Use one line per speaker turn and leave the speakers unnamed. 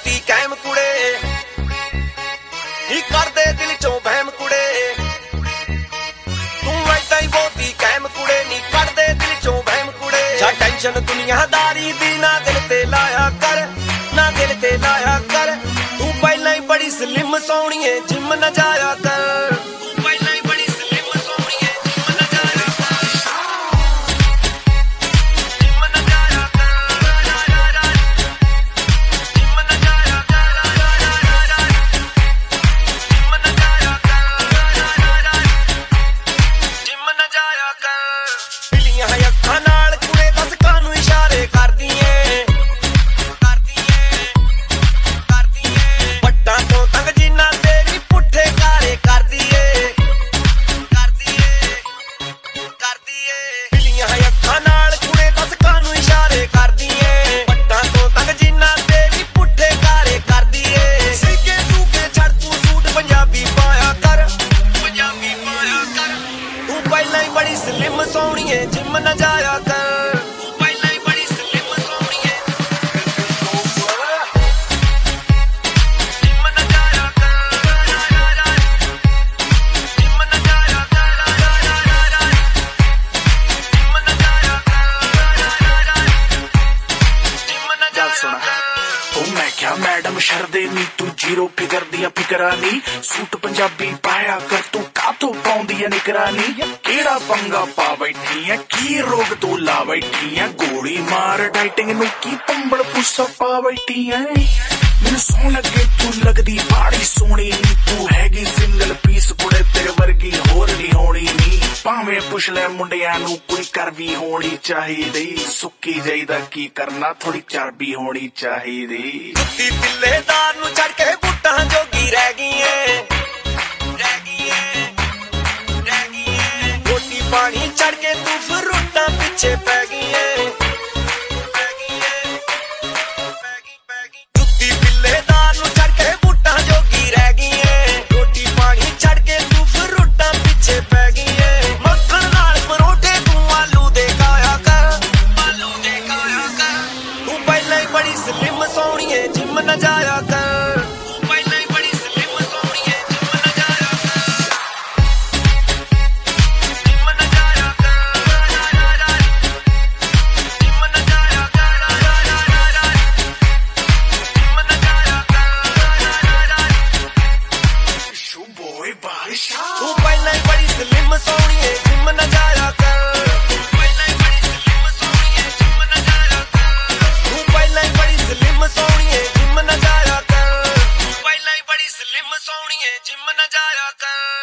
ਬਹੁਤੀ ਕਾਇਮ ਕੁੜੇ ਨੀ ਕਰਦੇ ਦਿਲ ਚੋਂ ਵਹਿਮ ਕੁੜੇ ਤੂੰ ਐਦਾਂ ਹੀ ਬਹੁਤੀ ਕਾਇਮ ਕੁੜੇ ਨੀ ਕਰਦੇ ਦਿਲ ਚੋਂ ਵਹਿਮ ਕੁੜੇ ਜਾਂ ਟੈਨਸ਼ਨ ਦੁਨੀਆਦਾਰੀ ਦੀ ਨਾ ਦਿਲ ਤੇ ਲਾਇਆ ਕਰ ਨਾ ਦਿਲ ਤੇ ਲਾਇਆ ਕਰ ਤੂੰ ਪਹਿਲਾਂ ਹੀ ਬੜੀ ਸਲਿਮ ਸੋਹਣੀਏ ਜਿਮ ਨਾ ਜਾਇਆ ਕਰ बड़ी स्लिम सोहणीए जिम न जाया कर पहिला ही बड़ी स्लिम सोहणीए जिम न जाया कर जिम न जाया कर जिम न जाया कर जिम न जाया
ओ मैं क्या मैडम शरदे नी तू जीरो फिगर दिया फिकरानी सूट पंजाबी पाया कर तू काथों पाउंदी है निगरानी केड़ा पंगा पा बैठी है की रोग तू ला बैठी है गोली मार डाइटिंग नू की पंबड़ पुस्सा पा बैठी है मैनू सौ लगे तू लगदी बाड़ी सोहनी नी तू हैगी सिंगल पीस कुड़े तेरे वर्गी होर नी होनी नी भावें पुछ ले मुंडियां नू कोई करवी होनी चाहिदी सुक्की जाईदा की करना थोड़ी चर्बी होनी चाहिदी
जुत्ती तिल्लेदार नू चढ़ के बूटां जोगी रह गई है पानी चढ़ के तू फ्रूटा पीछे पै गई है जुत्ती पिल्लेदार नू चढ़ के बूटा जोगी रह गई है रोटी पानी चढ़ के तू फ्रूटा पीछे पै गई है मक्खन नाल परोठे तू आलू दे खाया कर तू पहले ही बड़ी स्लिम सोहणीए जिम न जाया कर तू पहले ही बड़ी स्लिम सोहणीए जिम न जाया कर तू पहले ही बड़ी स्लिम सोहणीए जिम न जाया कर तू पहले ही बड़ी स्लिम सोहणीए जिम न जाया कर तू पहले ही बड़ी स्लिम सोहणीए जिम न जाया कर।